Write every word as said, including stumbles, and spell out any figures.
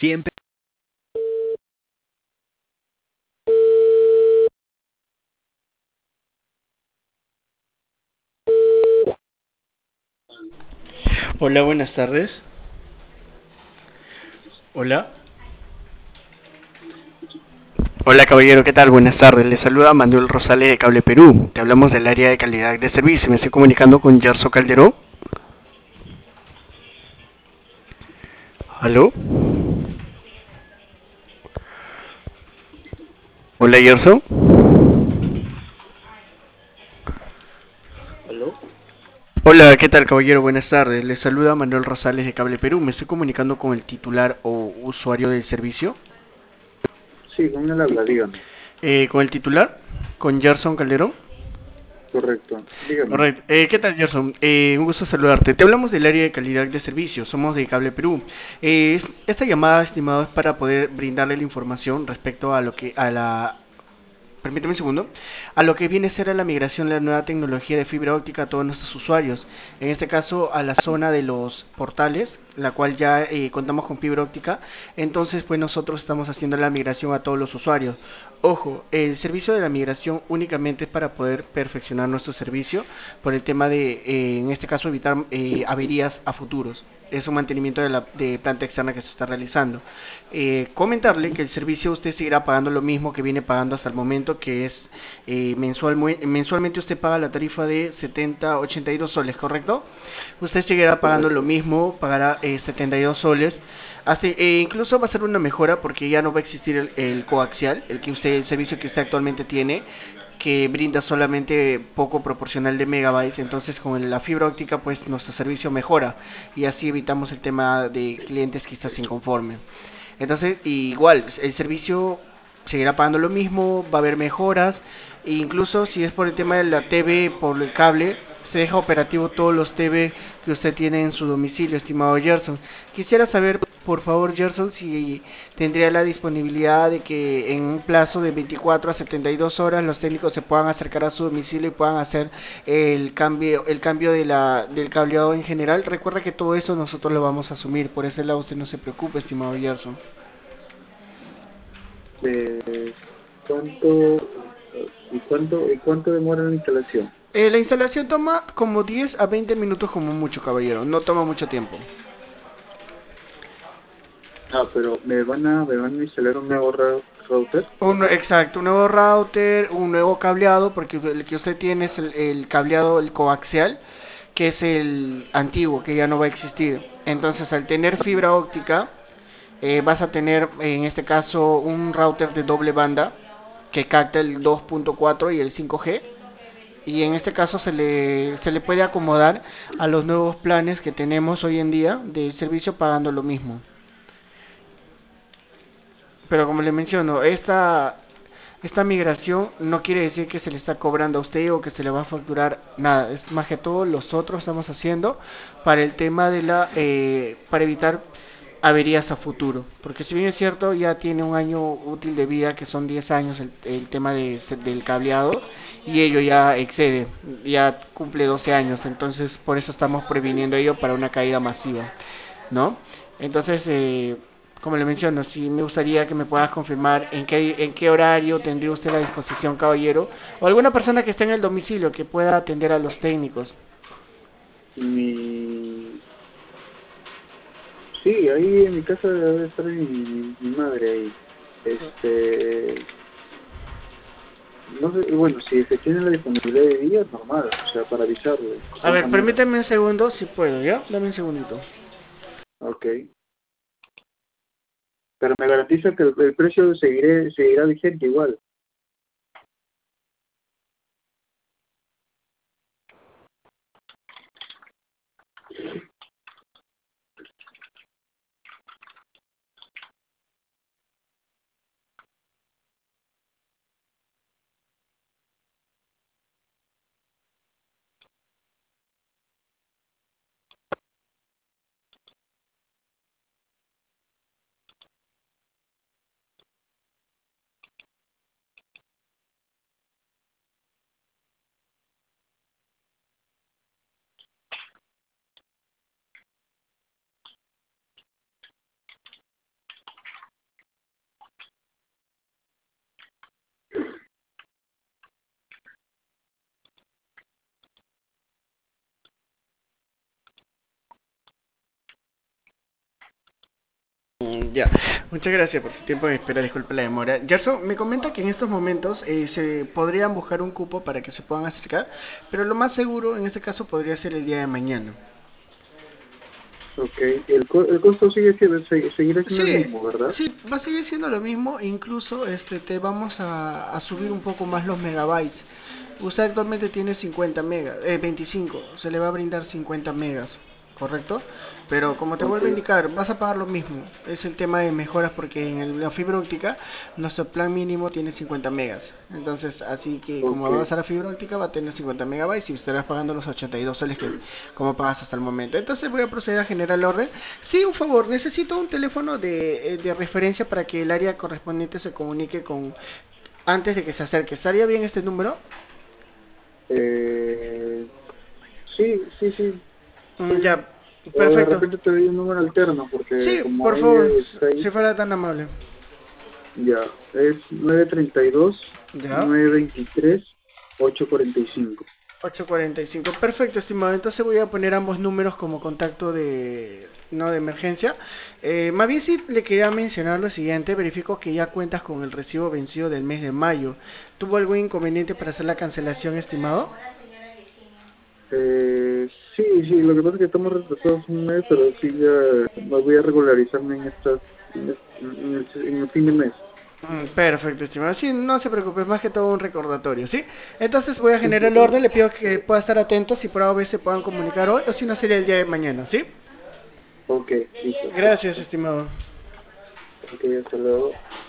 Siempre. Hola, buenas tardes. Hola. Hola caballero, ¿qué tal? Buenas tardes. Le saluda Manuel Rosales de Cable Perú. Te hablamos del área de calidad de servicio. Me estoy comunicando con Yerso Calderó. ¿Aló? Hola Yerso. ¿Aló? Hola, ¿qué tal caballero? Buenas tardes. Le saluda Manuel Rosales de Cable Perú. Me estoy comunicando con el titular o usuario del servicio. Sí, con él habla, dígame. Eh, ¿Con el titular? ¿Con Gerson Calderón? Correcto, dígame. Correcto. Eh, ¿qué tal, Gerson? Eh, un gusto saludarte. Te hablamos del área de calidad de servicio. Somos de Cable Perú. Eh, es- esta llamada, estimado, es para poder brindarle la información respecto a lo que a la permíteme un segundo, a lo que viene a ser la migración de la nueva tecnología de fibra óptica a todos nuestros usuarios. En este caso, a la zona de los portales, la cual ya eh, contamos con fibra óptica. Entonces, pues nosotros estamos haciendo la migración a todos los usuarios. Ojo, el servicio de la migración únicamente es para poder perfeccionar nuestro servicio por el tema de, eh, en este caso, evitar eh, averías a futuros. Es un mantenimiento de la de planta externa que se está realizando. Eh, comentarle que el servicio usted seguirá pagando lo mismo que viene pagando hasta el momento, que es eh, mensual, mensualmente usted paga la tarifa de setenta ochenta y dos soles, ¿correcto? Usted seguirá pagando lo Correcto. mismo, pagará eh, setenta y dos soles. Hasta, eh, incluso va a ser una mejora porque ya no va a existir el, el coaxial, el que usted, el servicio que usted actualmente tiene, que brinda solamente poco proporcional de megabytes. Entonces con la fibra óptica pues nuestro servicio mejora y así evitamos el tema de clientes quizás inconformes. Entonces, igual, el servicio seguirá pagando lo mismo, va a haber mejoras, e incluso si es por el tema de la T V, por el cable, se deja operativo todos los T V que usted tiene en su domicilio, estimado Gerson. Quisiera saber, por favor, Gerson, si tendría la disponibilidad de que en un plazo de veinticuatro a setenta y dos horas los técnicos se puedan acercar a su domicilio y puedan hacer el cambio, el cambio de la, del cableado en general. Recuerda que todo eso nosotros lo vamos a asumir, por ese lado usted no se preocupe, estimado Gerson. Eh, ¿cuánto, eh, y cuánto, y cuánto demora la instalación? Eh, la instalación toma como diez a veinte minutos como mucho, caballero. No toma mucho tiempo. Ah, pero me van a, me van a instalar un nuevo ra- router. Un, exacto, un nuevo router, un nuevo cableado, porque el que usted tiene es el, el cableado, el coaxial, que es el antiguo, que ya no va a existir. Entonces, al tener fibra óptica, eh, vas a tener, en este caso, un router de doble banda, que capta el dos punto cuatro y el cinco G. Y en este caso se le, se le puede acomodar a los nuevos planes que tenemos hoy en día del servicio pagando lo mismo. Pero como le menciono, esta, esta migración no quiere decir que se le está cobrando a usted o que se le va a facturar nada. Es más que todo nosotros estamos haciendo para el tema de la, eh, para evitar averías a futuro. Porque si bien es cierto, ya tiene un año útil de vida, que son diez años el, el tema de, del cableado, y ello ya excede, ya cumple doce años. Entonces por eso estamos previniendo ello para una caída masiva, ¿no? Entonces, eh, como le menciono, si me gustaría que me puedas confirmar en qué, en qué horario tendría usted la disposición, caballero, o alguna persona que esté en el domicilio que pueda atender a los técnicos. Mi, sí, ahí en mi casa debe estar mi, mi, mi madre ahí. Este, no sé, bueno, si se tiene la disponibilidad de día, normal, o sea, para avisarle, de A todas ver, maneras. permíteme un segundo, si puedo, ¿ya? Dame un segundito. Ok. Pero me garantiza que el, el precio seguiré, seguirá vigente igual. Ya, muchas gracias por su tiempo de espera, disculpe la demora. Gerson, me comenta que en estos momentos eh, se podrían buscar un cupo para que se puedan acercar, pero lo más seguro en este caso podría ser el día de mañana. Ok, el, co- el costo sigue siendo, se- seguirá siendo el Sí, mismo, ¿verdad? sí, va a seguir siendo lo mismo, incluso este te vamos a, a subir un poco más los megabytes. Usted actualmente tiene cincuenta megas, eh, veinticinco, se le va a brindar cincuenta megas, ¿correcto? Pero como te Ok, vuelvo a indicar, vas a pagar lo mismo. Es el tema de mejoras porque en el- la fibra óptica nuestro plan mínimo tiene cincuenta megas. Entonces, así que como ok. va a pasar a fibra óptica va a tener cincuenta megabytes y estarás pagando los ochenta y dos soles que como pagas hasta el momento. Entonces voy a proceder a generar el orden. Sí, un favor, necesito un teléfono de, eh, de referencia para que el área correspondiente se comunique con antes de que se acerque. ¿Estaría bien este número? Eh, sí, sí, sí, Mm, sí. ya, O de perfecto. repente te doy un número alterno, porque Sí, como por hay favor, eh, seis, si fuera tan amable. ya, es nueve treinta y dos, Ya. nueve veintitrés, ocho cuarenta y cinco. ocho cuarenta y cinco. Perfecto, estimado. Entonces voy a poner ambos números como contacto de, no, de emergencia. Eh, más bien sí le quería mencionar lo siguiente. Verifico que ya cuentas con el recibo vencido del mes de mayo. ¿Tuvo algún inconveniente para hacer la cancelación, estimado? Eh, sí, sí, lo que pasa es que estamos retrasados un mes, pero sí ya me voy a regularizarme en estas, en, es- en el, en el fin de mes. Mm, perfecto, estimado. Sí, no se preocupe, es más que todo un recordatorio, ¿sí? Entonces voy a Sí, generar por el orden. favor. Le pido que pueda estar atento si por A o B se puedan comunicar hoy o si no sería el día de mañana, ¿sí? Ok, listo. Gracias, estimado. Ok, hasta luego.